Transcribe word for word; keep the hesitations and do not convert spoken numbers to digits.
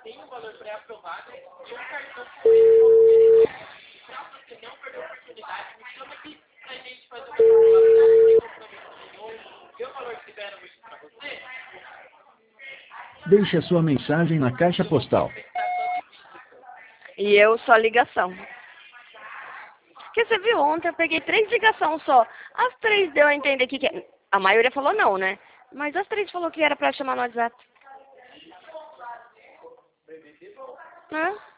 tem um valor pré-aprovado e um cartão com esse. Pra você não perder a oportunidade, me chama aqui pra gente fazer uma simulação, sem compromisso nenhum, ver o valor que liberam hoje pra você. Deixe a sua mensagem na caixa postal. E eu só ligação. Porque você viu, ontem eu peguei três ligações só. As três deu a entender que... que... A maioria falou não, né? Mas as três falou que era pra chamar no WhatsApp. Hã?